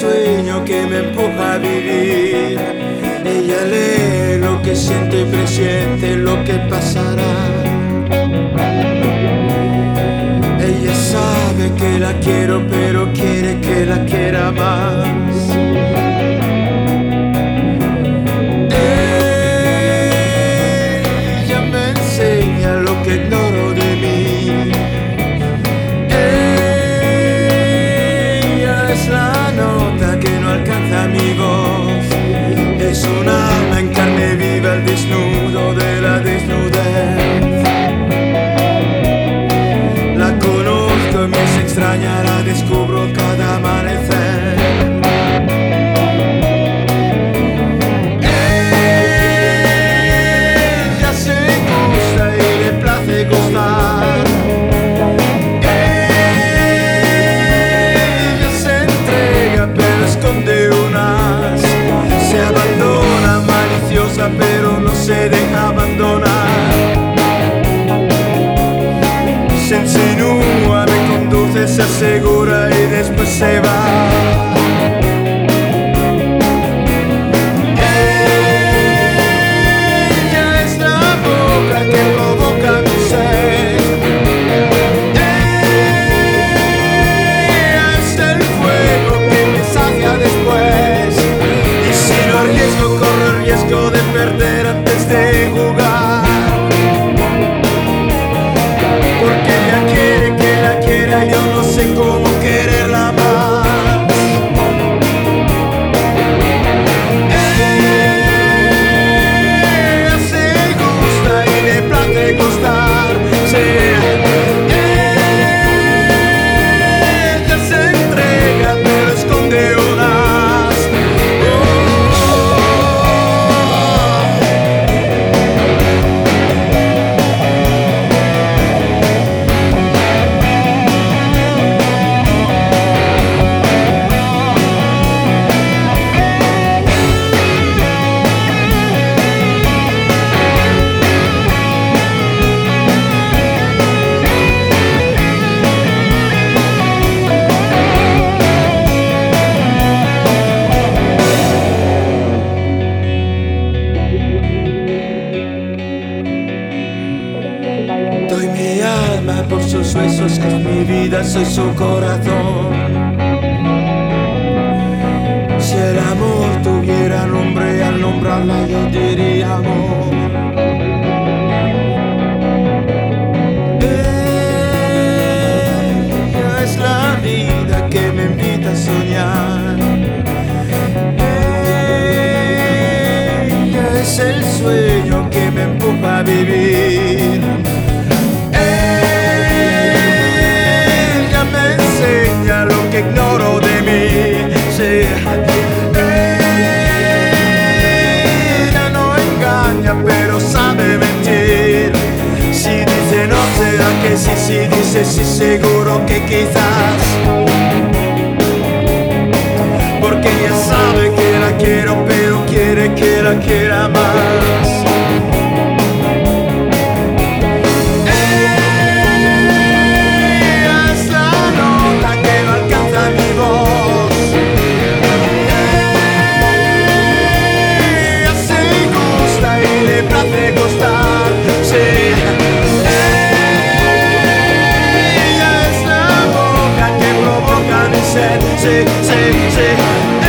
sueño que me empuja a vivir. Ella lee lo que siento y presiente lo que pasará. Ella sabe que la quiero, pero quiere que la quiera más. Ella me enseña lo que ignoro de mí. Ella es la nota que no alcanza mi voz. Es un alma en carne viva, el desnudo de la desnudez. La conozco y me es extraña, la descubro cada amanecer. Ella se gusta y le place gustar. Ella se entrega pero esconde unas. Se abandona maliciosa pero no se deja abandonar. Se insinúa, me conduce, se asegura y después se va. Ella es la boca que provoca mi sed. Ella es el fuego que me sacia después. Y si no arriesgo, corro el riesgo de perder antes de jugar. Porque ella quiere que la quiera, yo no sé cómo quererla más. Ella se gusta y le place gustar. Sí. Ella se entrega pero esconde unas. Doy mi alma por sus besos, es mi vida, soy su corazón. Si el amor tuviera nombre, al nombrarla yo diría amor. Ella es la vida que me invita a soñar. Ella es el sueño que me empuja a vivir. Ella me enseña lo que ignoro de mí. Sí. Ella no engaña pero sabe mentir. Si dice no será que sí, si dice sí seguro que quizás. Porque ella sabe que la quiero pero quiere que la quiera más. Sí, sí, sí.